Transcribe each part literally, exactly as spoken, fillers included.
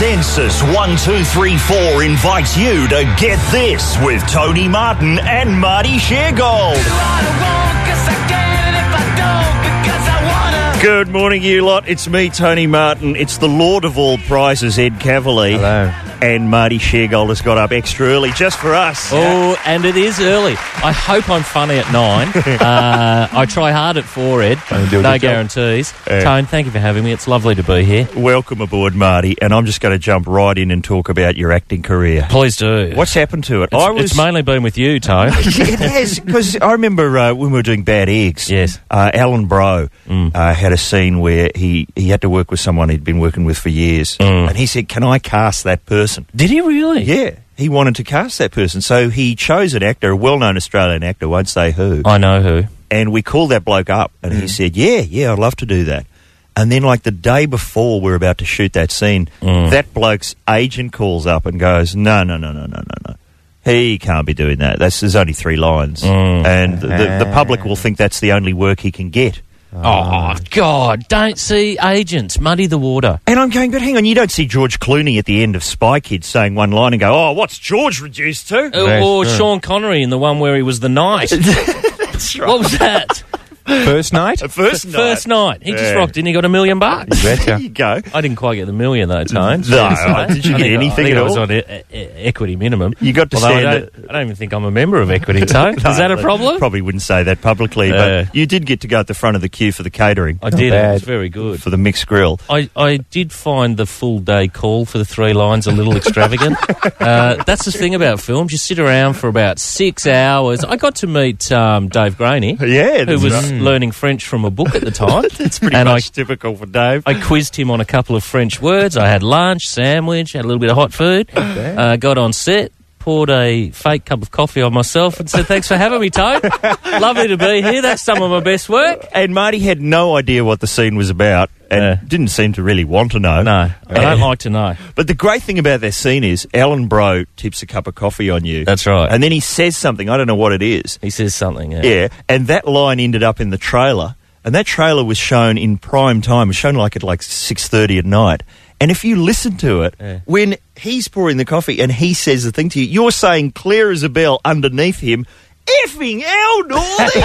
Census one two three four invites you to Get This with Tony Martin and Marty Sheargold. Good morning, you lot. It's me, Tony Martin. It's the Lord of all prizes, Ed Cavalier. Hello. And Marty Sheargold has got up extra early just for us. Oh, and it is early. I hope I'm funny at nine. uh, I try hard at four, Ed. No guarantees. Yeah. Tone, thank you for having me. It's lovely to be here. Welcome aboard, Marty. And I'm just going to jump right in and talk about your acting career. Please do. What's happened to it? It's, I was... it's mainly been with you, Tone. It has, because I remember uh, when we were doing Bad Eggs, Yes. uh, Alan Bro Mm. uh, had a scene where he, he had to work with someone he'd been working with for years. Mm. And he said, can I cast that person? Did he really? Yeah, he wanted to cast that person. So he chose an actor, a well-known Australian actor, won't say who. I know who. And we called that bloke up, and Mm. he said, yeah, yeah, I'd love to do that. And then, like, the day before we were about to shoot that scene, Mm. that bloke's agent calls up and goes, no, no, no, no, no, no, no. He can't be doing that. That's, there's only three lines. Mm. And the, the public will think that's the only work he can get. Oh, God, don't see agents. Muddy the water. And I'm going, but hang on, you don't see George Clooney at the end of Spy Kids saying one line and go, oh, what's George reduced to? Uh, or Sean Connery in the one where he was the knight. That's right. What was that? First night? First night. First night. He just Yeah. rocked in. He got a million bucks. There you go. I didn't quite get the million, though, Tone. No, did you I get think- anything I think at I was all? on e- e- equity minimum. You got to Although I stand don't, I don't even think I'm a member of Equity, Tone. Is No, that a they problem? Probably wouldn't say that publicly, Uh, but you did get to go at the front of the queue for the catering, I did. It bad. was very good. for the mixed grill. I, I did find the full day call for the three lines a little extravagant. uh, that's the thing about films. You sit around for about six hours. I got to meet um, Dave Graney, Yeah, who that's was right. learning French from a book at the time. It's pretty and much typical for Dave. I, I quizzed him on a couple of French words. I had lunch, sandwich, had a little bit of hot food. Uh, got on set, poured a fake cup of coffee on myself and said, thanks for having me, Tone. Lovely to be here. That's some of my best work. And Marty had no idea what the scene was about and Yeah. didn't seem to really want to know. No, I don't like to know. But the great thing about that scene is Alan Bro tips a cup of coffee on you. That's right. And then he says something, I don't know what it is. He says something, yeah. Yeah, and that line ended up in the trailer, and that trailer was shown in prime time. It was shown like at like six thirty at night. And if you listen to it, Yeah. when he's pouring the coffee and he says the thing to you, you're saying clear as a bell underneath him, effing hell, Northey!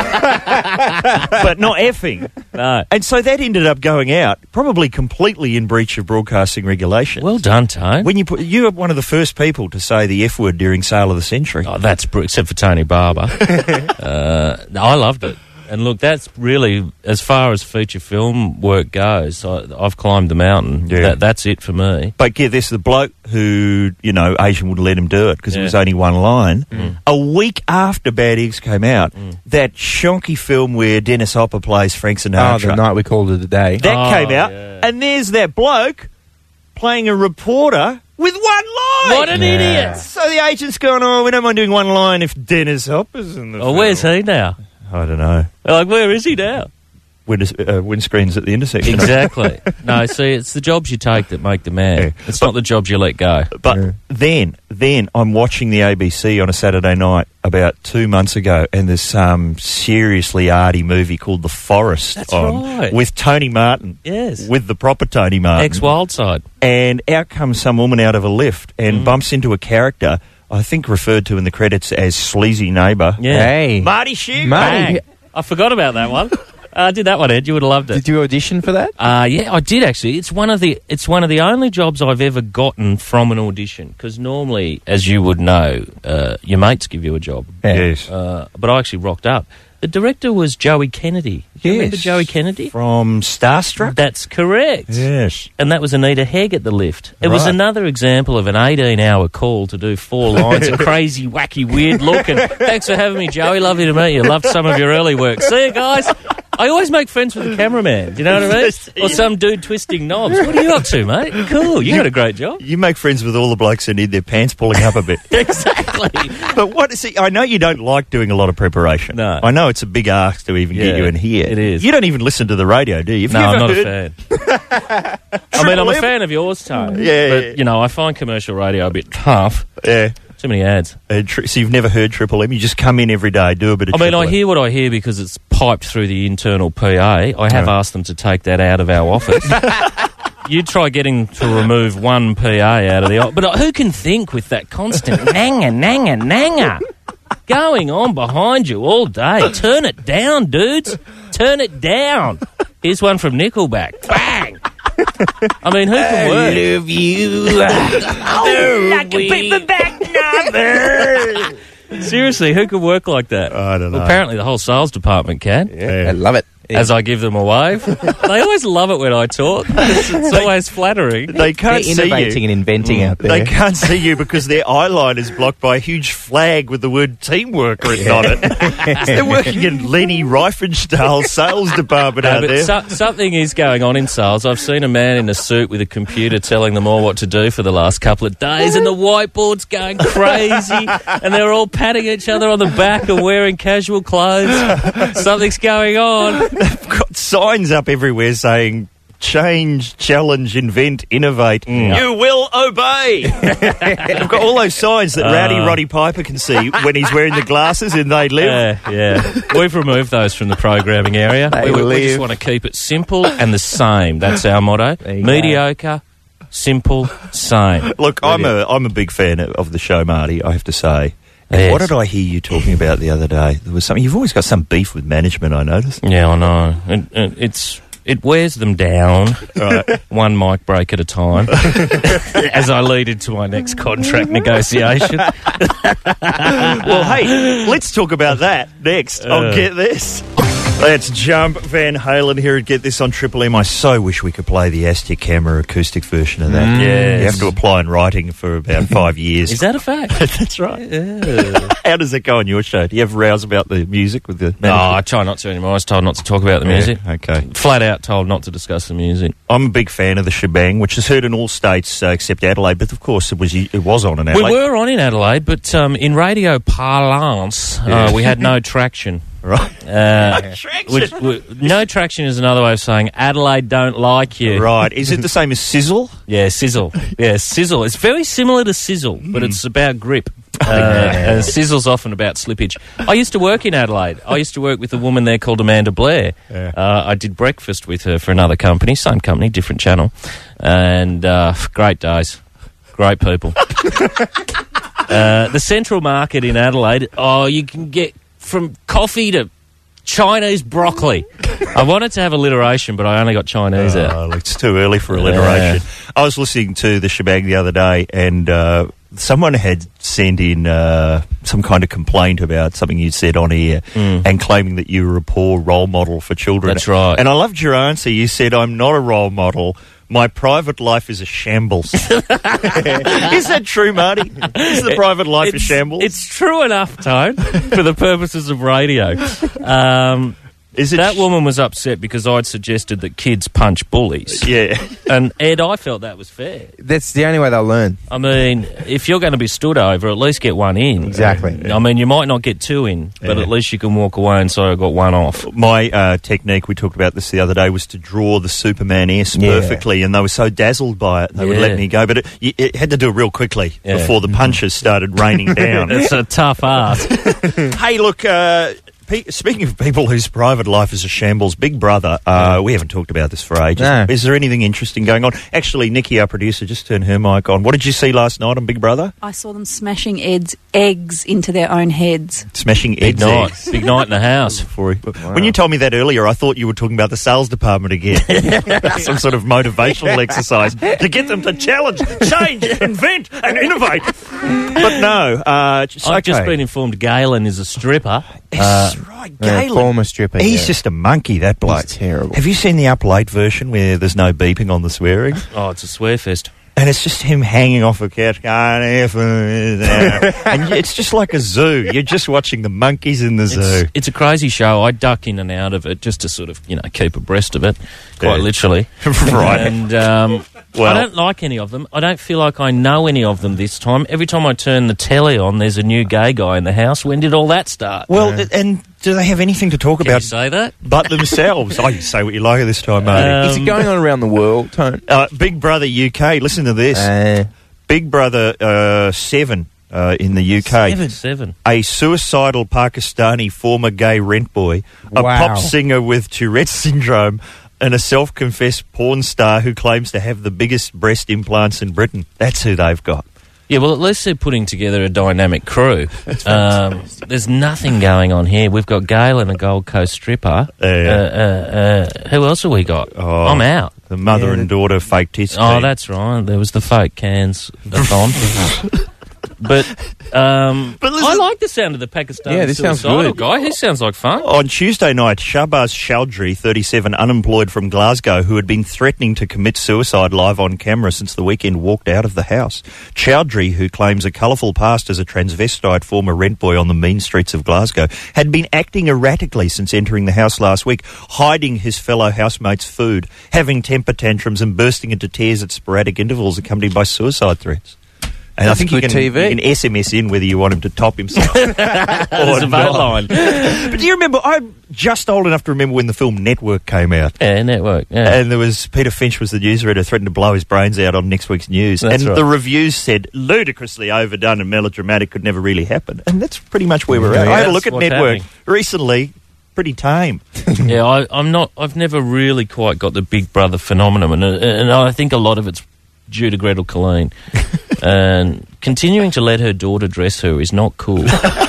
But not effing. No. And so that ended up going out, probably completely in breach of broadcasting regulation. Well done, Tone. When you put, you were one of the first people to say the F word during Sale of the Century. Oh, that's br- except for Tony Barber. uh, no, I loved it. And look, that's really, as far as feature film work goes, I, I've climbed the mountain. Yeah. That, that's it for me. But get this, the bloke who, you know, Asian wouldn't let him do it because it Yeah. was only one line. A week after Bad Eggs came out, that shonky film where Dennis Hopper plays Frank Oh, Sinatra, the night we called it a day. that Oh, came out, yeah. and there's that bloke playing a reporter with one line. What an Yeah. idiot! So the agent's going, oh, we don't mind doing one line if Dennis Hopper's in the Oh, film. where's he now? I don't know. Like, where is he now? Wind, uh, windscreens at the intersection. Exactly. No, see, it's the jobs you take that make the man. Yeah. It's not the jobs you let go. But Yeah. then, then I'm watching the A B C on a Saturday night about two months ago, and there's some seriously arty movie called The Forest That's on right. with Tony Martin, Yes. with the proper Tony Martin. Ex-Wildside. And out comes some woman out of a lift and Mm. bumps into a character, I think referred to in the credits as Sleazy Neighbour. Yeah. Hey. Marty Sheargold. Marty. Bang. I forgot about that one. I did that one, Ed. You would have loved it. Did you audition for that? Uh, yeah, I did actually. It's one of the it's one of the only jobs I've ever gotten from an audition. Because normally, as you would know, uh, your mates give you a job. Yes. Uh, but I actually rocked up. The director was Joey Kennedy. Do you remember Yes. Joey Kennedy? From Starstruck? That's correct. Yes. And that was Anita Hegg at the lift. It was Right. another example of an eighteen-hour call to do four lines, a crazy, wacky, weird look. And thanks for having me, Joey. Lovely to meet you. Loved some of your early work. See you, guys. I always make friends with the cameraman. Do you know what I mean? Yes, Or yeah. some dude twisting knobs. What are you up to, mate? Cool. You got a great job. You make friends with all the blokes who need their pants pulling up a bit. Exactly. But what? See, I know you don't like doing a lot of preparation. No. I know it's a big ask to even get Yeah, you in here. it is. You don't even listen to the radio, do you? Have No, you I'm ever not heard- a fan. I mean, I'm a Triple M? fan of yours, Tone. Yeah, But, yeah. you know, I find commercial radio a bit tough. Yeah. Too many ads. Uh, tri- so you've never heard Triple M? You just come in every day, do a bit of I mean, Triple I M. hear what I hear because it's piped through the internal P A. I have Yeah. asked them to take that out of our office. you try getting to remove one P A out of the... But who can think with that constant nanga, nanga, nanga going on behind you all day? Turn it down, dudes. Turn it down. Here's one from Nickelback. Bang! I mean, who can work? I love you. Oh, like a paperback novel. Seriously, who could work like that? I don't know. Well, apparently the whole sales department can. Yeah, I love it. As I give them a wave. They always love it when I talk. It's, it's always flattering. They can't They're see innovating you. and inventing out there. They can't see you because their eye line is blocked by a huge flag with the word teamwork written on it. They're working in Lenny Riefenstahl's sales department No, out but there. so, something is going on in sales. I've seen a man in a suit with a computer telling them all what to do for the last couple of days, and the whiteboard's going crazy, and they're all patting each other on the back and wearing casual clothes. Something's going on. They've got signs up everywhere saying, change, challenge, invent, innovate. Mm. You will obey. They've got all those signs that Rowdy Uh. Roddy Piper can see when he's wearing the glasses in They Live. Yeah, yeah. We've removed those from the programming area. They We, we, we live. just want to keep it simple and the same. That's our motto. There you Mediocre, simple, same. Look, I'm a I'm a big fan of the show, Marty, I have to say. And Yes. what did I hear you talking about the other day? There was something. You've always got some beef with management, I noticed. Yeah, I know. It, it, it's it wears them down, Right. one mic break at a time, as I lead into my next contract negotiation. Well, hey, let's talk about that next. Uh. I'll get this. Let's jump Van Halen here and get this on Triple M. I so wish we could play the Aztec Camera acoustic version of that. Yes. You have to apply in writing for about five years. Is that a fact? That's right. Yeah. How does that go on your show? Do you have rows about the music with the No, I management? try not to anymore. I was told not to talk about the music. Yeah, okay. Flat out told not to discuss the music. I'm a big fan of the shebang, which is heard in all states uh, except Adelaide, but of course it was it was on in Adelaide. We were on in Adelaide, but um, in radio parlance, Yeah. uh, we had no traction. Right. Uh, Traction. which, w- no traction is another way of saying Adelaide don't like you. Right. Is it the same as sizzle? Yeah, sizzle. Yeah, sizzle. It's very similar to sizzle, but it's about grip. Uh, and sizzle's often about slippage. I used to work in Adelaide. I used to work with a woman there called Amanda Blair. Yeah. Uh, I did breakfast with her for another company, same company, different channel. And uh, great days. Great people. uh, the Central Market in Adelaide, oh, you can get from coffee to Chinese broccoli. I wanted to have alliteration, but I only got Chinese out. Oh, it's too early for alliteration. I was listening to the shebang the other day, and uh, someone had sent in uh, some kind of complaint about something you said on air, Mm. and claiming that you were a poor role model for children. That's right. And I loved your answer. You said, "I'm not a role model. My private life is a shambles." Is that true, Marty? Is the private life a It's- shambles? It's true enough, Tone, for the purposes of radio. Um, Is it that sh- woman was upset because I'd suggested that kids punch bullies. Yeah. And, Ed, I felt that was fair. That's the only way they'll learn. I mean, if you're going to be stood over, at least get one in. Exactly. I mean, you might not get two in, but Yeah. at least you can walk away and say I got one off. My uh, technique, we talked about this the other day, was to draw the Superman S Yeah. perfectly, and they were so dazzled by it, they would Yeah. let me go. But it, you- it had to do it real quickly Yeah. before the punches started raining down. It's a tough ask. Hey, look, uh, pe- speaking of people whose private life is a shambles, Big Brother, uh, we haven't talked about this for ages. No. Is there anything interesting going on? Actually, Nikki, our producer, just turned her mic on. What did you see last night on Big Brother? I saw them smashing Ed's eggs into their own heads. Smashing Big Ed's night. eggs. Big night in the house. For When you told me that earlier, I thought you were talking about the sales department again. Some sort of motivational exercise to get them to challenge, change, invent, and innovate. But no, uh, just, I've okay. just been informed Galen is a stripper. Yes, Uh, right, Yeah, Galen. former stripper. He's yeah. just a monkey, that bloke. He's terrible. Have you seen the up late version where there's no beeping on the swearing? oh, it's a swear fest. And it's just him hanging off a couch, going, "F is out." And it's just like a zoo. You're just watching the monkeys in the zoo. It's, it's a crazy show. I duck in and out of it just to sort of, you know, keep abreast of it, quite Yeah. literally. Right. And um, Well- I don't like any of them. I don't feel like I know any of them this time. Every time I turn the telly on, there's a new gay guy in the house. When did all that start? Well, th- and do they have anything to talk Can you about say that? but themselves? Oh, you say what you like this time, Marty. Um, Is it going on around the world, Tone? Uh, Big Brother U K, listen to this. Uh, Big Brother uh, seven uh, in the U K. Seven. Seven. A suicidal Pakistani former gay rent boy, a Wow. pop singer with Tourette's syndrome, and a self-confessed porn star who claims to have the biggest breast implants in Britain. That's who they've got. Yeah, well, at least they're putting together a dynamic crew. Um, there's nothing going on here. We've got Galen, a Gold Coast stripper. Yeah. Uh, uh, uh, who else have we got? Oh, I'm out. The mother Yeah, and daughter fake tits. Oh, team. that's right. There was the fake cans on. But, um, But listen- I like the sound of the Pakistani Yeah, this sounds suicidal good. guy. He sounds like fun. On Tuesday night, Shahbaz Chowdhury, thirty-seven, unemployed from Glasgow, who had been threatening to commit suicide live on camera since the weekend, walked out of the house. Chowdhury, who claims a colourful past as a transvestite former rent boy on the mean streets of Glasgow, had been acting erratically since entering the house last week, hiding his fellow housemates' food, having temper tantrums and bursting into tears at sporadic intervals accompanied by suicide threats. And That's I think you good can, T V. you can S M S in whether you want him to top himself. There's a vote not. line. But do you remember, I'm just old enough to remember when the film Network came out. Yeah, network. Yeah. And there was, Peter Finch was the news editor, threatened to blow his brains out on next week's news. That's and right. the reviews said, ludicrously overdone and melodramatic, could never really happen. And that's pretty much where we're Yeah, at. I had a that's look at what's Network happening. recently, pretty tame. Yeah, I, I'm not. I've never really quite got the Big Brother phenomenon, and, and I think a lot of it's due to Gretel Colleen, and continuing to let her daughter dress her is not cool.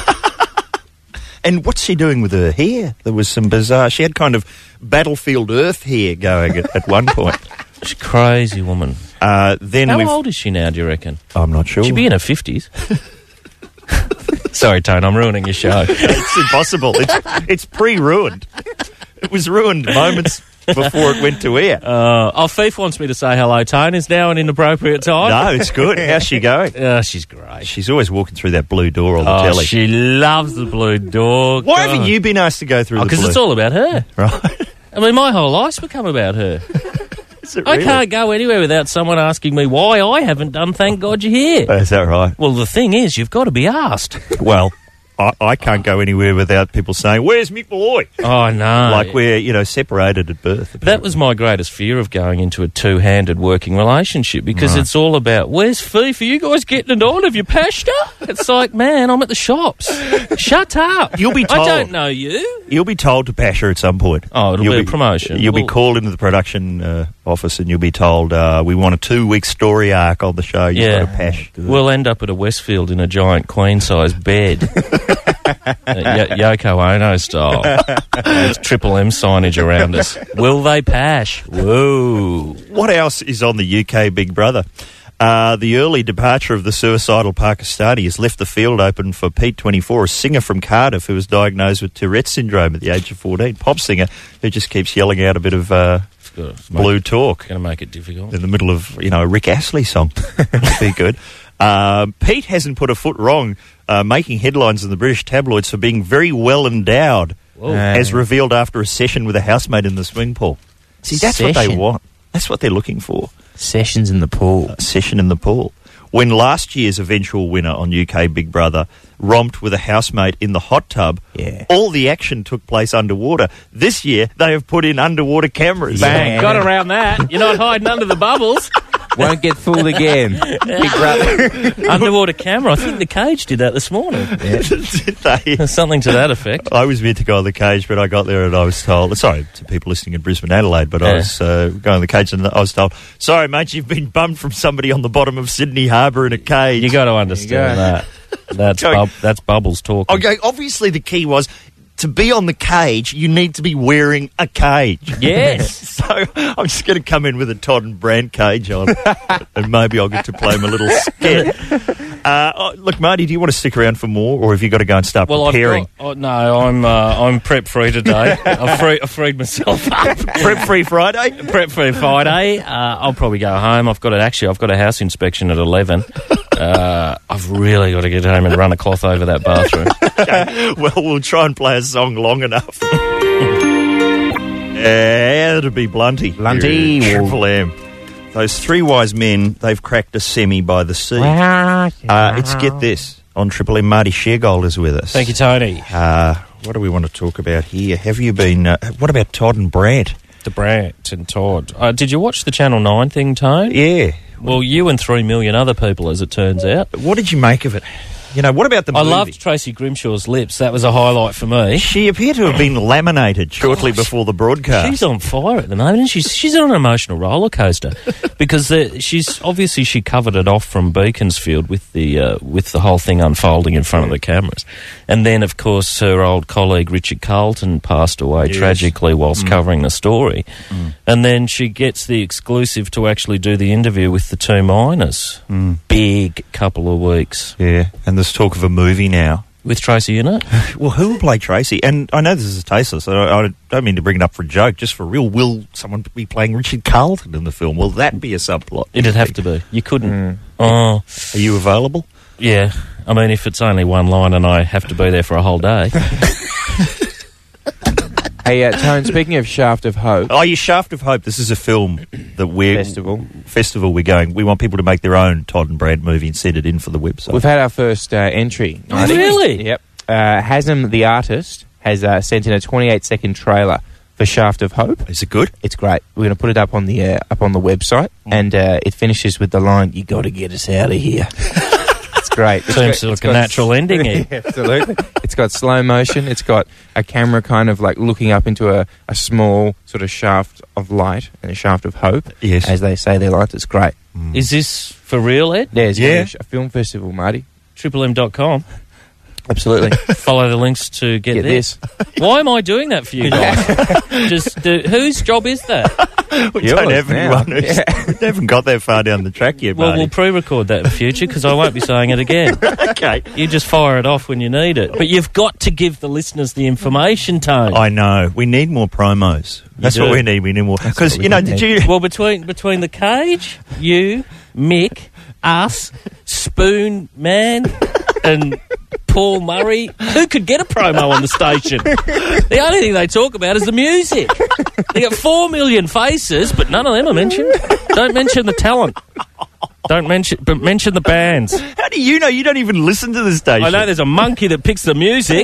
And what's she doing with her hair? There was some bizarre, she had kind of Battlefield Earth hair going at, at one point. She's a crazy woman. Uh, then How we've, old is she now? Do you reckon? I'm not sure. She'd be in her fifties. Sorry, Tone, I'm ruining your show. It's impossible. It's, it's pre-ruined. It was ruined moments before it went to air. Uh, oh, Fief wants me to say hello, Tone. Is now an inappropriate time? No, it's good. How's she going? Uh, she's great. She's always walking through that blue door on the Oh, telly. she loves the blue door. Why God. haven't you been asked to go through the Because blue? it's all about her. right. I mean, my whole life's become about her. Is it I really? can't go anywhere without someone asking me why I haven't done Thank God You're Here. Is that right? Well, the thing is, you've got to be asked. Well, I, I can't go anywhere without people saying, "Where's Mick Malloy?" Oh, no. Like we're, you know, separated at birth. That was my greatest fear of going into a two-handed working relationship, because Right. it's all about, where's Fief? Are you guys getting it on? Have you pashed her? It's like, man, I'm at the shops. Shut up. You'll be I told. don't know you. You'll be told to pash her at some point. Oh, it'll You'll be a promotion. You'll be Well- called into the production uh, office and you'll be told, uh, "We want a two-week story arc on the show. You've Yeah. got to pash." We'll end up at a Westfield in a giant queen-size bed. uh, y- Yoko Ono style. With Triple M signage around us. Will they pash? Whoa. What else is on the U K Big Brother? Uh, the early departure of the suicidal Pakistani has left the field open for Pete, twenty-four, a singer from Cardiff who was diagnosed with Tourette's syndrome at the age of fourteen. Pop singer who just keeps yelling out a bit of uh, blue talk Going to make it difficult. in the middle of, you know, a Rick Astley song. That'd be good. Um, Pete hasn't put a foot wrong, uh, making headlines in the British tabloids for being very well endowed, Whoa. as revealed after a session with a housemate in the swimming pool. See, that's what they Session? want. That's what they're looking for. Sessions in the pool. A session in the pool. When last year's eventual winner on U K Big Brother romped with a housemate in the hot tub, Yeah. all the action took place underwater. This year, they have put in underwater cameras. Bang. Got around that. You're not hiding under the bubbles. Won't get fooled again. Big brother. Underwater camera. I think the Cage did that this morning. Did they? There's something to that effect. I was meant to go on the cage, but I got there and I was told, sorry to people listening in Brisbane, Adelaide, but I Yeah. was uh, going on the cage and I was told, sorry, mate, you've been bummed from somebody on the bottom of Sydney Harbour in a cage. You got to understand go. that. That's Go. bub- that's Bubbles talking. Okay, obviously the key was, to be on the cage, you need to be wearing a cage. Yes. So I'm just going to come in with a Todd and Brandt cage on, and maybe I'll get to play my little skit. Uh, oh, look, Marty, do you want to stick around for more, or have you got to go and start Well, I've preparing? got, oh, no, I'm uh, I'm prep free today. I've, free, I've freed myself up. Prep free Friday? Prep free Friday. Uh, I'll probably go home. I've got it. Actually, I've got a house inspection at eleven. Uh, I've really got to get home and run a cloth over that bathroom. Okay. Well, we'll try and play a song long enough. Yeah, it'll be Blunty. Blunty. Here at Triple M. Those three wise men, they've cracked a semi by the sea. Uh, it's Get This on Triple M. Marty Sheargold is with us. Thank you, Tony. Uh, what do we want to talk about here? Have you been... Uh, what about Todd and Brandt? The Brandt and Todd. Uh, did you watch the Channel nine thing, Tone? Yeah. Well, you and three million other people, as it turns out. What did you make of it? You know, what about the I movie? loved Tracy Grimshaw's lips. That was a highlight for me. She appeared to have been laminated shortly before the broadcast. She's on fire at the moment, and she's she's on an emotional roller coaster because the, she's obviously she covered it off from Beaconsfield with the uh, with the whole thing unfolding in front of the cameras, and then of course her old colleague Richard Carlton passed away Yes. tragically whilst Mm. covering the story, Mm. and then she gets the exclusive to actually do the interview with the two miners. Mm. Big couple of weeks Yeah, and there's talk of a movie now. with Tracy in it. Well, who will play Tracy? And I know this is tasteless, so I, I don't mean to bring it up for a joke, just for real. Will someone be playing Richard Carlton in the film? Will that be a subplot? It'd have to be. You couldn't. Mm. Oh, Are you available? yeah. I mean, if it's only one line and I have to be there for a whole day. Hey, uh, Tone, speaking of Shaft of Hope, Oh, you Shaft of Hope. This is a film that we're... Festival. Festival we're going. We want people to make their own Todd and Brad movie and send it in for the website. we've had our first uh, entry. Oh, really? Yep. Uh, Hasm, the artist, has uh, sent in a twenty-eight second trailer for Shaft of Hope. Is it good? It's great. We're going to put it up on the uh, up on the website, and uh, it finishes with the line, "You got to get us out of here." It's great. It's Seems got- like it's a got- natural ending here. Absolutely. It's got slow motion. It's got a camera kind of like looking up into a, a small sort of shaft of light and a shaft of hope, Yes. as they say their lights. It's great. Is this for real, Ed? There's Yeah. a film festival, Marty. triple M dot com. Absolutely. Follow the links to get, Get this. this. Why am I doing that for you guys? Just do, whose job is that? We Yours don't have now. anyone who's... We haven't got that far down the track yet, Well, Marty. we'll pre-record that in future because I won't be saying it again. Okay. You just fire it off when you need it. But you've got to give the listeners the information, Tone. I know. We need more promos. That's do. what we need. We need more. Because, what we you know, do did need. you... Well, between between the cage, you, Mick, us, Spoon Man, and Paul Murray, who could get a promo on the station? The only thing they talk about is the music. They got four million faces, but none of them are mentioned. Don't mention the talent. Don't mention, but mention the bands. How do you know? You don't even listen to the station. I know there's a monkey that picks the music,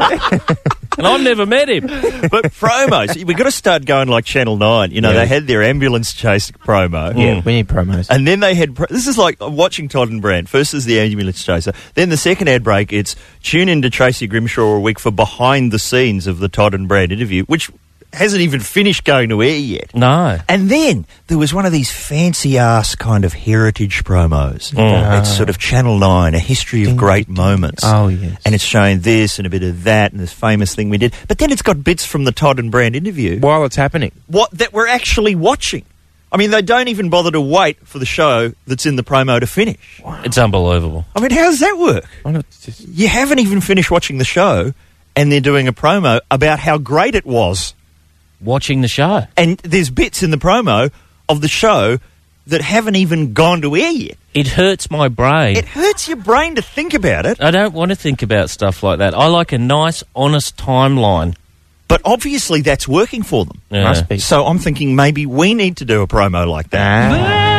and I've never met him. But promos, we've got to start going like Channel nine. You know, Yeah. they had their ambulance chase promo. Yeah, we need promos. And then they had... Pro- this is like watching Todd and Brand. First is the ambulance chaser. Then the second ad break, it's tune in to Tracy Grimshaw a week for behind the scenes of the Todd and Brand interview, which hasn't even finished going to air yet. No. And then there was one of these fancy-ass kind of heritage promos. Mm. It's sort of Channel nine, a history of great moments. Oh, yes. And it's showing this and a bit of that and this famous thing we did. But then it's got bits from the Todd and Brand interview While it's happening. what that we're actually watching. I mean, they don't even bother to wait for the show that's in the promo to finish. It's unbelievable. I mean, how does that work? Why not just... You haven't even finished watching the show and they're doing a promo about how great it was. Watching the show. And there's bits in the promo of the show that haven't even gone to air yet. It hurts my brain. It hurts your brain to think about it. I don't want to think about stuff like that. I like a nice, honest timeline. But obviously that's working for them. Yeah. Must be. So I'm thinking maybe we need to do a promo like that. Ah.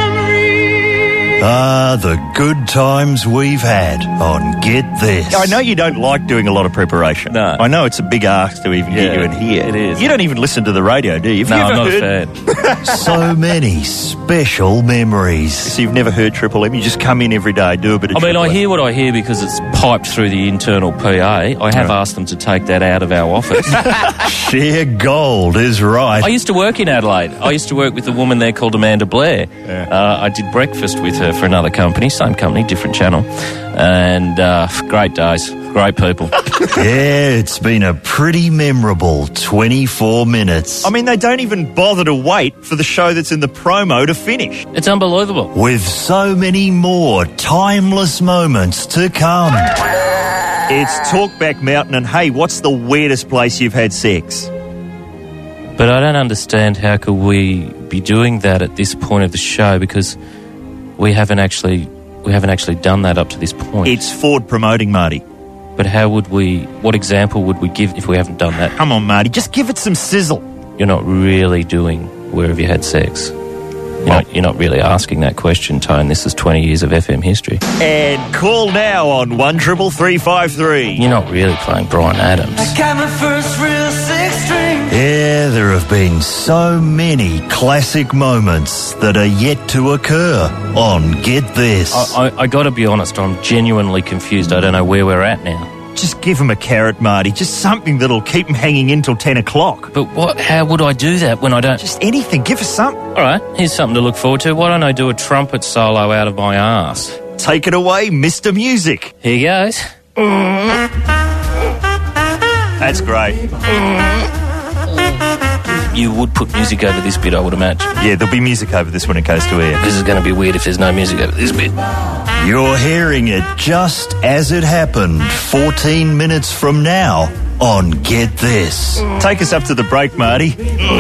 Ah, the good times we've had on Get This. I know you don't like doing a lot of preparation. No. I know it's a big ask to even get Yeah, you in here. it is. You don't even listen to the radio, do you? Have No, you I'm ever not heard, a fan. So many special memories. So you've never heard Triple M? You just come in every day, do a bit of I mean, Triple I M. hear what I hear because it's piped through the internal P A. I have asked them to take that out of our office. Sheer gold is right. I used to work in Adelaide. I used to work with a woman there called Amanda Blair. Yeah. Uh, I did breakfast with her for another company, same company, different channel. And uh, great days, great people. Yeah, it's been a pretty memorable twenty-four minutes. I mean, they don't even bother to wait for the show that's in the promo to finish. It's unbelievable. With so many more timeless moments to come. It's Talkback Mountain, and hey, what's the weirdest place you've had sex? But I don't understand how could we be doing that at this point of the show because we haven't actually we haven't actually done that up to this point. It's Ford promoting, Marty. But how would we? What example would we give if we haven't done that? Come on, Marty, just give it some sizzle. You're not really doing where have you had sex? You're, not, you're not really asking that question, Tone. This is twenty years of F M history. And call now on one triple three five three. You're not really playing Bryan Adams. I got my first real six string. Yeah, there have been so many classic moments that are yet to occur on Get This. I, I, I got to be honest, I'm genuinely confused. I don't know where we're at now. Just give him a carrot, Marty. Just something that'll keep him hanging in till ten o'clock. But what? How would I do that when I don't... Just anything. Give us something. All right, here's something to look forward to. Why don't I do a trumpet solo out of my arse? Take it away, Mister Music. Here goes. That's great. You would put music over this bit, I would imagine. Yeah, there'll be music over this when it goes to air. This is going to be weird if there's no music over this bit. You're hearing it just as it happened fourteen minutes from now on Get This. Take us up to the break, Marty.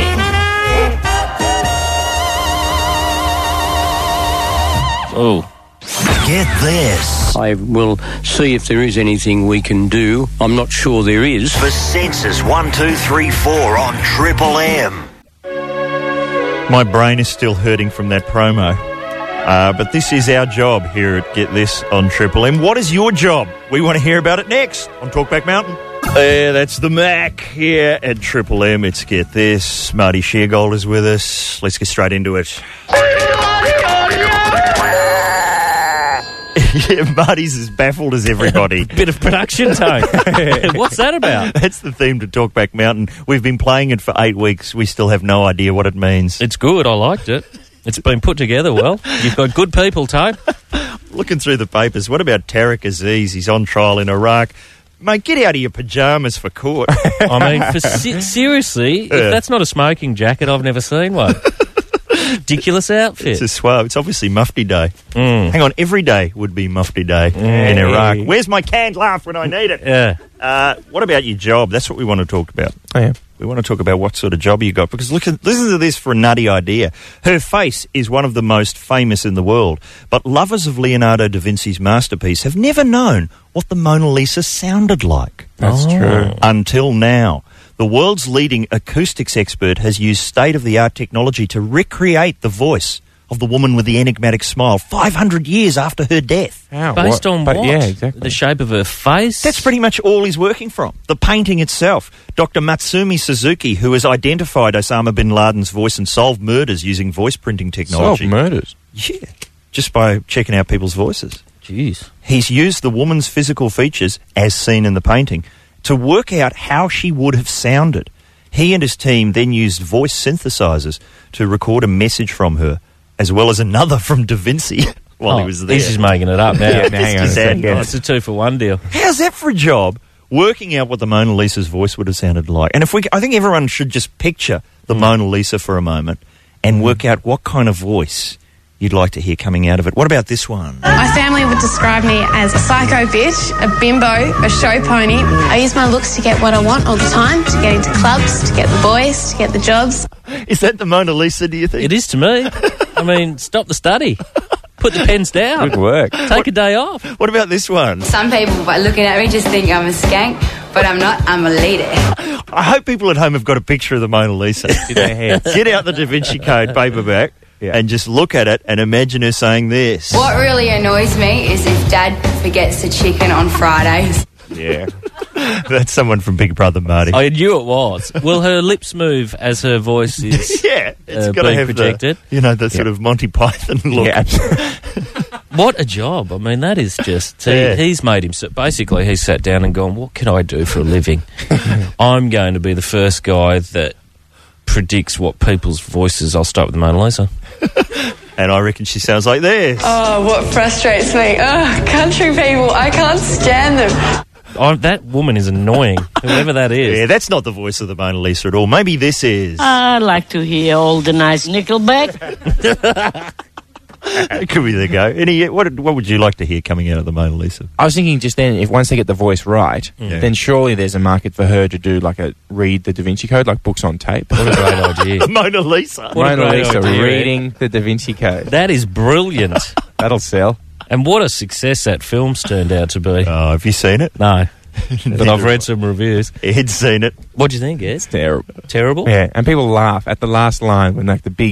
Oh. Get This. I will see if there is anything we can do. I'm not sure there is. For Census one two three four on Triple M. My brain is still hurting from that promo. Uh, but this is our job here at Get This on Triple M. What is your job? We want to hear about it next on Talkback Mountain. Yeah, that's the Mac here at Triple M. It's Get This. Marty Sheargold is with us. Let's get straight into it. Yeah, Marty's as baffled as everybody. Bit of production tone. What's that about? That's the theme to Talkback Mountain. We've been playing it for eight weeks. We still have no idea what it means. It's good. I liked it. It's been put together well. You've got good people, Tone. Looking through the papers, what about Tariq Aziz? He's on trial in Iraq. Mate, get out of your pyjamas for court. I mean, for se- seriously, Yeah. if that's not a smoking jacket, I've never seen one. Ridiculous outfit. It's a swab. It's obviously Mufti Day. Mm. Hang on, every day would be Mufti Day in Iraq. Where's my canned laugh when I need it? Yeah. Uh, what about your job? That's what we want to talk about. Oh, yeah. We want to talk about what sort of job you got. Because look at, listen to this for a nutty idea. Her face is one of the most famous in the world. But lovers of Leonardo da Vinci's masterpiece have never known what the Mona Lisa sounded like. That's Oh. true. Until now. The world's leading acoustics expert has used state-of-the-art technology to recreate the voice of the woman with the enigmatic smile five hundred years after her death. How? Based on But what? yeah, exactly. The shape of her face? That's pretty much all he's working from. The painting itself. Doctor Matsumi Suzuki, who has identified Osama bin Laden's voice and solved murders using voice printing technology. Solved murders. Yeah, just by checking out people's voices. Jeez. He's used the woman's physical features, as seen in the painting, to work out how she would have sounded. He and his team then used voice synthesizers to record a message from her, as well as another from Da Vinci while oh, he was there. He's just making it up now. Yeah, now hang on a It's second. sad. It's a two-for-one deal. How's that for a job? Working out what the Mona Lisa's voice would have sounded like. And if we, I think everyone should just picture the Mm. Mona Lisa for a moment and work out what kind of voice you'd like to hear coming out of it. What about this one? My family would describe me as a psycho bitch, a bimbo, a show pony. I use my looks to get what I want all the time, to get into clubs, to get the boys, to get the jobs. Is that the Mona Lisa, do you think? It is to me. I mean, stop the study. Put the pens down. Good work. Take a day off. What about this one? Some people, by looking at me, just think I'm a skank, but I'm not. I'm a lady. I hope people at home have got a picture of the Mona Lisa in their heads. Get out the Da Vinci Code paperback Yeah. and just look at it and imagine her saying this. What really annoys me is if Dad forgets the chicken on Fridays. Yeah. That's someone from Big Brother, Marty. I knew it was. Will her lips move as her voice is yeah, it's uh, got to being have projected? the, you know, the sort of Monty Python look. Yeah. What a job. I mean, that is just... He, Yeah. He's made him... Basically, he's sat down and gone, what can I do for a living? I'm going to be the first guy that predicts what people's voices... I'll start with the Mona Lisa. And I reckon she sounds like this. Oh, what frustrates me. Oh, country people, I can't stand them. Oh, that woman is annoying, whoever that is. Yeah, that's not the voice of the Mona Lisa at all. Maybe this is. I like to hear all the nice Nickelback. It could be the go. Any, what, what would you like to hear coming out of the Mona Lisa? I was thinking just then, if once they get the voice right, Yeah. then surely there's a market for her to do like a read the Da Vinci Code, like books on tape. What a great idea. The Mona Lisa. What a Mona great Lisa idea. reading the Da Vinci Code. That is brilliant. That'll sell. And what a success that film's turned out to be. Oh, have you seen it? No. But I've read some reviews. Ed's seen it. What do you think, Ed? Terrible. Terrible? Yeah, and people laugh at the last line when like the big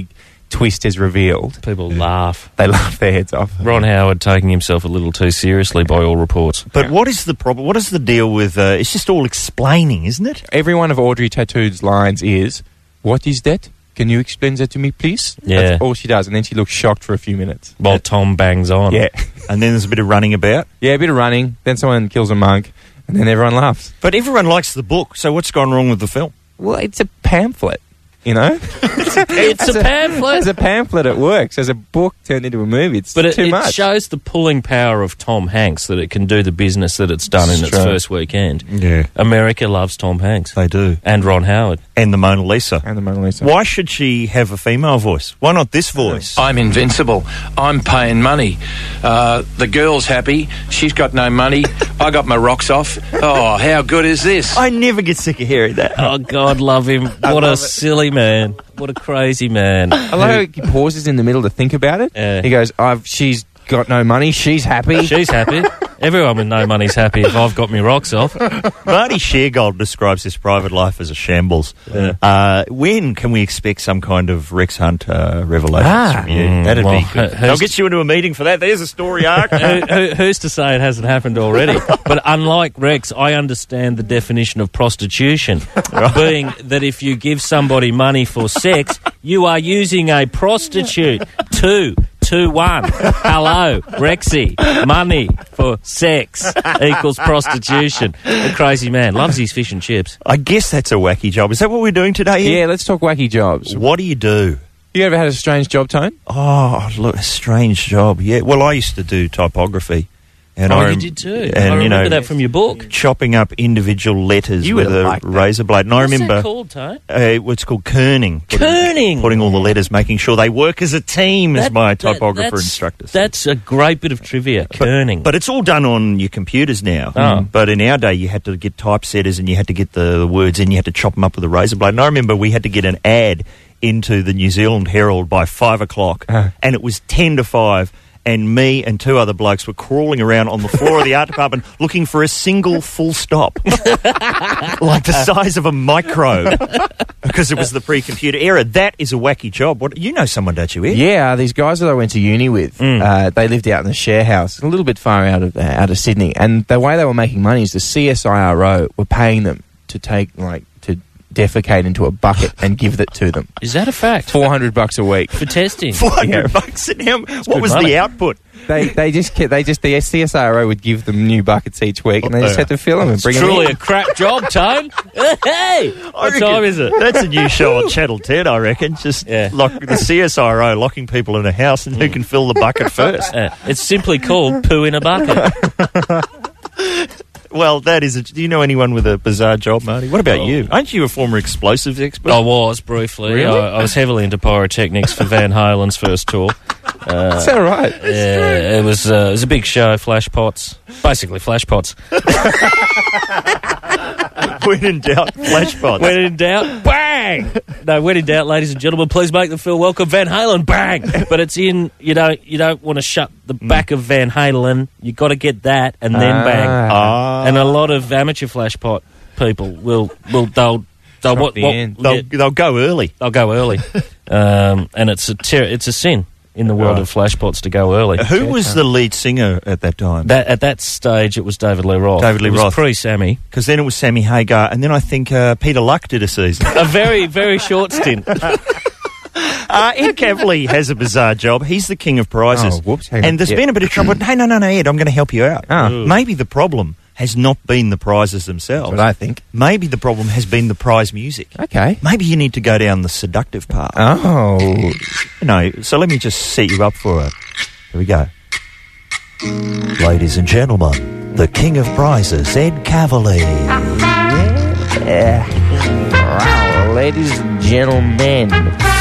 twist is revealed, People laugh. they laugh their heads off. Ron Howard taking himself a little too seriously by all reports. But what is the problem? What is the deal with... Uh, it's just all explaining, isn't it? Every one of Audrey Tauto's lines is, "What is that? Can you explain that to me, please?" Yeah. That's all she does, and then she looks shocked for a few minutes. While Tom bangs on. Yeah. And then there's a bit of running about. Yeah, a bit of running, then someone kills a monk, and then everyone laughs. But everyone likes the book, so what's gone wrong with the film? Well, it's a pamphlet, you know? It's a pamphlet. As a pamphlet, it works. As a book turned into a movie, it's But it, too it much. shows the pulling power of Tom Hanks, that it can do the business that it's done It's in its true. first weekend. Yeah. America loves Tom Hanks. They do. And Ron Howard. And the Mona Lisa. And the Mona Lisa. Why should she have a female voice? Why not this voice? I'm invincible. I'm paying money. Uh, the girl's happy. She's got no money. I got my rocks off. Oh, how good is this? I never get sick of hearing that. Oh, God love him. I What a love it. silly man. What a crazy man. I love how he pauses in the middle to think about it. Yeah. He goes, "I've she's got no money. She's happy." She's happy. Everyone with no money's happy if I've got me rocks off. Marty Sheargold describes his private life as a shambles. Yeah. Uh, when can we expect some kind of Rex Hunt uh, revelations Ah. from you? Mm, That'd well, be good. who- I'll get you into a meeting for that. There's a story arc. who, who, who's to say it hasn't happened already? But unlike Rex, I understand the definition of prostitution, being that if you give somebody money for sex, you are using a prostitute. Two. Two, one. Hello, Rexy. Money for sex equals prostitution. A crazy man. Loves his fish and chips. I guess that's a wacky job. Is that what we're doing today? Ian? Yeah, let's talk wacky jobs. What do you do? You ever had a strange job, Tone? Oh, look, a strange job. Yeah. Well, I used to do typography. And Oh, I you rem- did too. And, I remember you know, that from your book. chopping up individual letters You with would've a liked that. razor blade. And I What's remember that called, Tone? uh, what's called kerning. Putting- Kerning. Putting all the letters, making sure they work as a team, as That- my that- typographer that's- instructor said. That's a great bit of trivia. Kerning. But it's all done on your computers now. Oh. But in our day, you had to get typesetters and you had to get the words in, you had to chop them up with a razor blade. And I remember we had to get an ad into the New Zealand Herald by five o'clock, Uh. and it was ten to five. And me and two other blokes were crawling around on the floor of the art department looking for a single full stop, like the size of a microbe, because it was the pre-computer era. That is a wacky job. What you know, someone, don't you? Ed? Yeah, these guys that I went to uni with, Mm. uh, they lived out in the share house, a little bit far out of uh, out of Sydney. And the way they were making money is the C S I R O were paying them to take, like, to defecate into a bucket and give it to them. Is that a fact? Four hundred bucks a week. For testing. Four hundred Yeah. bucks an hour. What good was money. the output? They they just kept, they just the C S I R O would give them new buckets each week, and they just had to fill them and bring them Truly in. a crap job, Tone. Hey, I what reckon time is it? That's a new show on Channel ten, I reckon. Just Yeah. lock the C S I R O locking people in a house and who can fill the bucket first. Uh, it's simply called poo in a bucket. Well, that is a... Do you know anyone with a bizarre job, Marty? What about you? Aren't you a former explosives expert? I was briefly. Really? I, I was heavily into pyrotechnics for Van Halen's first tour. Uh, Is that right? yeah, it was. Uh, it was a big show. Flash pots, basically flash pots. When in doubt, flashpots. When in doubt, bang! No, when in doubt, ladies and gentlemen, please make them feel welcome. Van Halen, bang! But it's in. You don't. You don't want to shut the back of Van Halen. You got to get that and then Ah. bang. Ah. And a lot of amateur flash pot people will will they'll they'll Drop what, the what end. They'll, yeah, they'll go early. they'll go early, um, and it's a ter- it's a sin in the world Right. of flash pots to go early. Who was the lead singer at that time? That at that stage, it was David Lee Roth. David Lee it was Roth. pre Sammy. Because then it was Sammy Hagar, and then I think uh, Peter Luck did a season. A very very short stint. Uh, Ed Cavalier has a bizarre job. He's the king of prizes. Oh, whoops, hang on. And there's Yep. been a bit of trouble. Hey, no, no, no, Ed, I'm going to help you out. Ah. Maybe the problem has not been the prizes themselves. That's what I think. Maybe the problem has been the prize music. Okay. Maybe you need to go down the seductive path. Oh. No, so let me just set you up for it. Here we go. Ladies and gentlemen, the king of prizes, Ed Cavalier. Wow, ladies and gentlemen,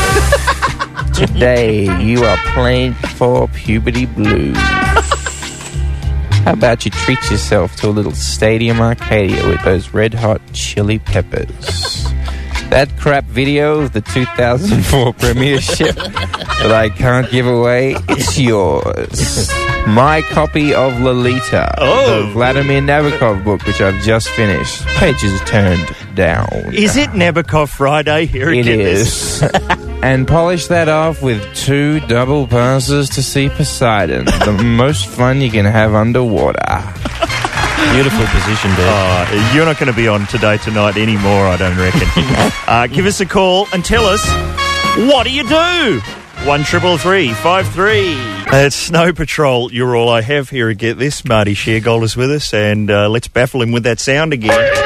today you are playing for Puberty Blues. How about you treat yourself to a little Stadium Arcadia with those red hot chili peppers? That crap video of the two thousand four premiership that I can't give away, it's yours. My copy of Lolita, Oh. the Vladimir Nabokov book, which I've just finished. Pages turned down. Is it Nabokov Friday? Here It again. is. And polish that off with two double passes to see Poseidon. The most fun you can have underwater. Beautiful position, Dad. Oh, you're not going to be on Today Tonight anymore, I don't reckon. uh, give us a call and tell us, what do you do? One triple three five three. It's Snow Patrol. You're all I have here. Get this, Marty Sheargold is with us, and uh, let's baffle him with that sound again.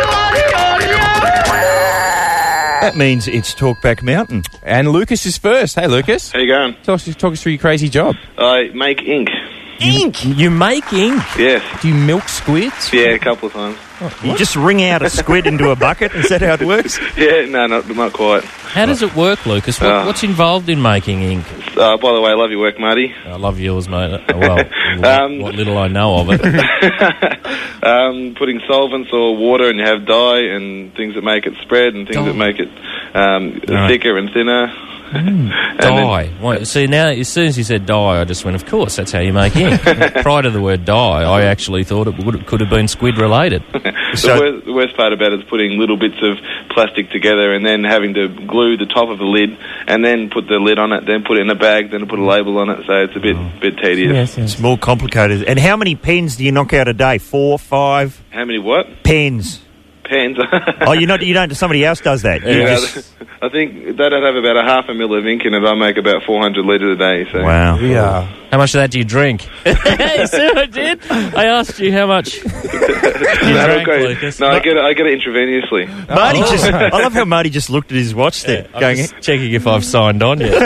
That means it's Talkback Mountain. And Lucas is first. Hey, Lucas. How you going? Talk, talk us through your crazy job. I make ink. Ink? You make ink? Yes. Do you milk squids? Yeah, a couple of times. You just wring out a squid into a bucket? Is that how it works? Yeah, no, not, not quite. How does it work, Lucas? What, Uh, what's involved in making ink? Uh, by the way, I love your work, Marty. I love yours, mate. Uh, Well, what, Um, what little I know of it. um, putting solvents or water, and you have dye and things that make it spread and things Dye. that make it um, Right. thicker and thinner. And then- Dye. Wait, see, now, as soon as you said dye, I just went, of course, that's how you make ink. Prior to the word dye, I actually thought it would, could have been squid-related. the, worst, the worst part about it is putting little bits of plastic together and then having to glue the top of the lid and then put the lid on it, then put it in a bag, then put a label on it. So it's a bit bit tedious. Yes, yes. It's more complicated. And how many pens do you knock out a day? Four, five? How many what? Pens. Pens. Oh, you're not, you don't, somebody else does that. You Yeah, just- I think they'd have about a half a mil of ink in it. I make about four hundred litres a day. So. Wow. Yeah. How much of that do you drink? Hey, see what I did? I asked you how much you no, drank, okay. Lucas. no, I get it. I get it intravenously. Marty Oh. just, I love how Marty just looked at his watch there. I'm going, just checking if I've signed on yet.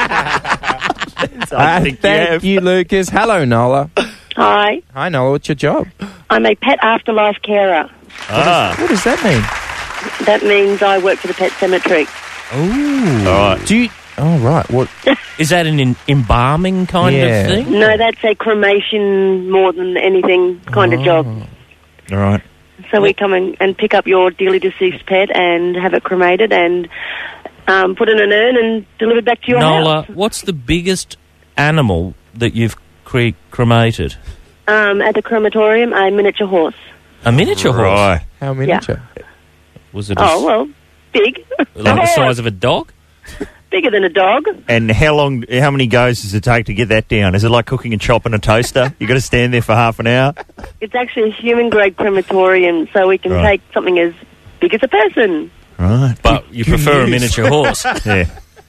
I Uh, think you thank have. you, Lucas. Hello, Nola. Hi, Hi, Nola. What's your job? I'm a pet afterlife carer. Ah, What does that mean? That means I work for the pet cemetery. Ooh. all right. Do you... Oh, right. What? Is that an in- embalming kind Yeah. of thing? No, that's a cremation more than anything kind of job. All right. So we come in and pick up your dearly deceased pet and have it cremated and um, put in an urn and delivered back to your Nola, house. what's the biggest animal that you've cre- cremated? Um, at the crematorium, a miniature horse. A miniature horse? Right. How miniature? Was it a Oh, well, big. like the size of a dog? Bigger than a dog. And how long, how many goes does it take to get that down? Is it like cooking a chop in a toaster? You got to stand there for half an hour? It's actually a human-grade crematorium, so we can Right. take something as big as a person. Right. But you Good prefer a news. miniature horse? Yeah.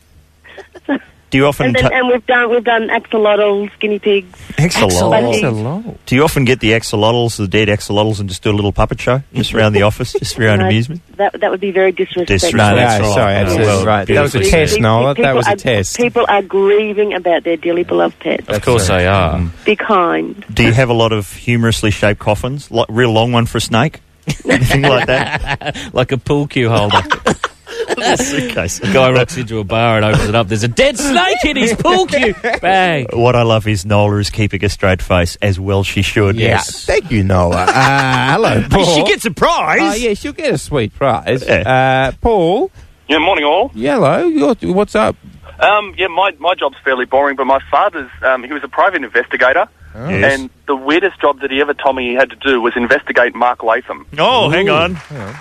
Do you often And then, ta- and we've done we've done axolotls, guinea pigs. axolotls? Axolotl. Do you often get the axolotls, the dead axolotls, and just do a little puppet show just around the office, just for your own No, amusement? That that would be very disrespectful. Disrespectful. No, That's no, right. sorry. Oh, Absolutely well, right. That was a beautifully test, said. Nola. That People was a are- test. People are grieving about their dearly beloved pets. Of course they are. Be kind. Do you have a lot of humorously shaped coffins? Like real long one for a snake? Anything like that? Like a pool cue holder. Suitcase. A guy rocks into a bar and opens it up. There's a dead snake in his pool cue. Bang. What I love is Nola is keeping a straight face, as well she should. Yeah. Thank you, Nola. Uh, hello, Paul. She gets a prize. Oh, yeah, she'll get a sweet prize. Yeah. Uh, Paul. Yeah, morning all. Hello. You're, what's up? Um, yeah, my, my job's fairly boring, but my father's, um, he was a private investigator, Oh. Yes. and the weirdest job that he ever told me he had to do was investigate Mark Latham. Oh, hang on.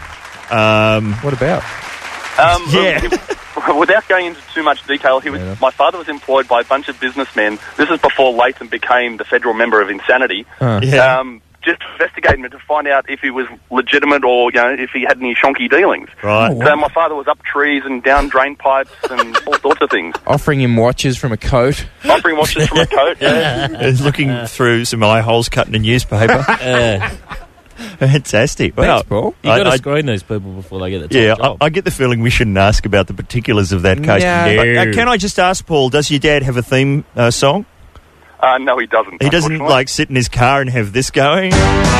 Um, what about? Um, Yeah. he- without going into too much detail, he was, my father was employed by a bunch of businessmen. This is before Latham became the federal member of Insanity. Huh. Yeah. Um, just to investigate him to find out if he was legitimate or, you know, if he had any shonky dealings. Right. So my father was up trees and down drain pipes and all sorts of things. Offering him watches from a coat. Offering watches from a coat, yeah. Is looking through some eye holes cut in a newspaper. Uh, Fantastic. Well, Thanks, Paul. you got I- to I- screen these people before they get the top Yeah, I, job. I get the feeling we shouldn't ask about the particulars of that case. No. But, uh, can I just ask, Paul, does your dad have a theme uh, song? Uh, no, he doesn't. He doesn't, unfortunately. like, sit in his car and have this going?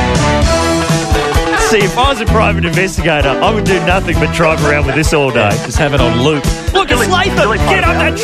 See, if I was a private investigator, I would do nothing but drive around with this all day. Just have it on loop. Look, it's Latham! Get up that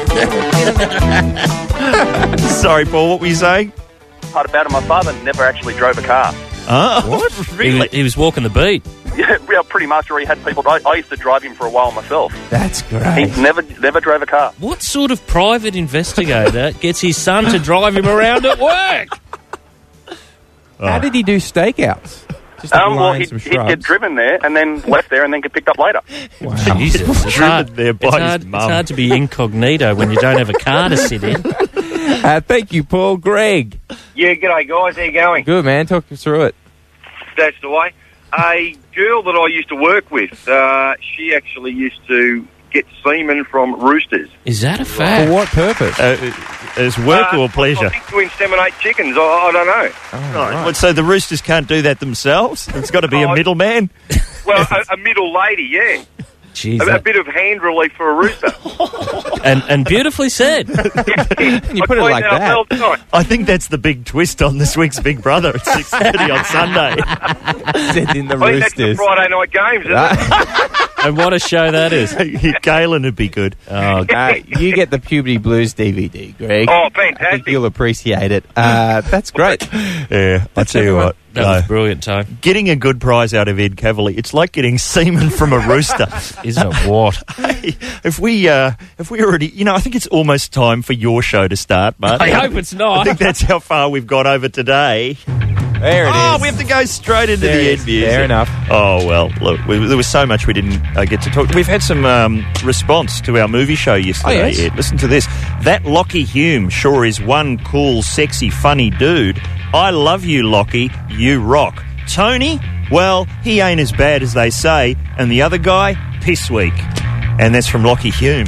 tree! Sorry, Paul, what were you saying? Part about it, my father never actually drove a car. Oh, what? He, Really? was- he was walking the beat. Yeah, yeah, pretty much. Or he had people. I, I used to drive him for a while myself. That's He great. never, never drove a car. What sort of private investigator gets his son to drive him around at work? How did he do stakeouts? Just a Um, well, line, he'd, some he'd shrubs. get driven there and then left there and then get picked up later. Wow. Jesus, it's Driven hard, there by it's, his hard, it's mum. hard to be incognito when you don't have a car to sit in. Uh, thank you, Paul. Greg. Yeah, g'day guys, how you going? Good, man. Talk us through it. That's the way. A girl that I used to work with, uh, she actually used to get semen from roosters. Is that a fact? For what purpose? Uh, as work Uh, or pleasure? I think to inseminate chickens, I, I don't know. Oh, Right. Well, so the roosters can't do that themselves? It's got to be a Oh, middleman? Well, a, a middle lady, yeah. Jeez, A, a that- bit of hand relief for a rooster. and, and beautifully said. You put it cleaned like up that. well tonight. I think that's the big twist on this week's Big Brother at six thirty on Sunday. Send in the I think that's the roosters. Friday night games, isn't it? And what a show that is. Galen would be good. Oh, Uh, you get the Puberty Blues D V D, Greg. Oh, I think fantastic. you'll appreciate it. Uh, that's great. Yeah, I tell you everyone. what. that no. was brilliant, Tone. Getting a good prize out of Ed Cavalier, it's like getting semen from a rooster. Isn't it what? Hey, if we, uh, if we already, you know, I think it's almost time for your show to start, Mark. I hope it's I not. think that's how far we've got over today. There it is. Oh, we have to go straight into There the it Ed is. music. Fair enough. Oh, well, look, we, there was so much we didn't uh, get to talk. We've had some um, response to our movie show yesterday, Oh, yes. Ed. Listen to this. That Lockie Hume sure is one cool, sexy, funny dude. I love you, Lockie. You rock. Tony? Well, he ain't as bad as they say. And the other guy? Piss weak. And that's from Lockie Hume.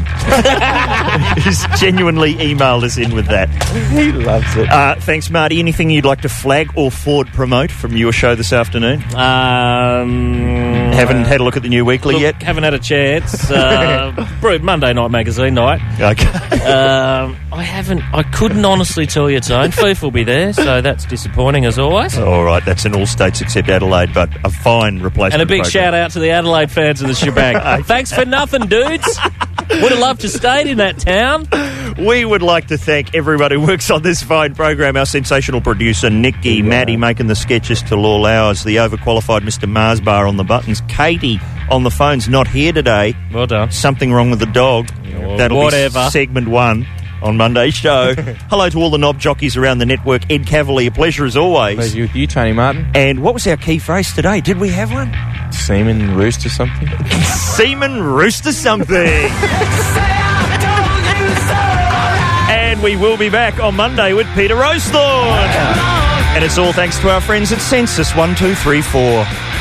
He's genuinely emailed us in with that. He loves it. Uh, thanks, Marty. Anything you'd like to flag or forward promote from your show this afternoon? Um, Haven't had a look at the new weekly look, yet? Haven't had a chance. Uh, bro- Monday Night Magazine night. Okay. Um, I haven't. I couldn't honestly tell you, Tone. Fife will be there, so that's disappointing as always. All right, that's in all states except Adelaide, but a fine replacement. And a big program. shout out to the Adelaide fans of the shebang. Thanks for nothing, dudes. Would have loved to stayed in that town. We would like to thank everyone who works on this fine program. Our sensational producer, Nicky, Maddie making the sketches to all hours, the overqualified Mister Marsbar on the buttons, Katie on the phones, not here today. Well done. Something wrong with the dog. well, That'll whatever. be segment one on Monday's show. Hello to all the knob jockeys around the network. Ed Cavalier, pleasure as always. Pleasure with you, Tony Martin. And what was our key phrase today? Did we have one? Semen rooster something? Semen rooster something. And we will be back on Monday with Peter Rosethorn. And it's all thanks to our friends at Census one two three four.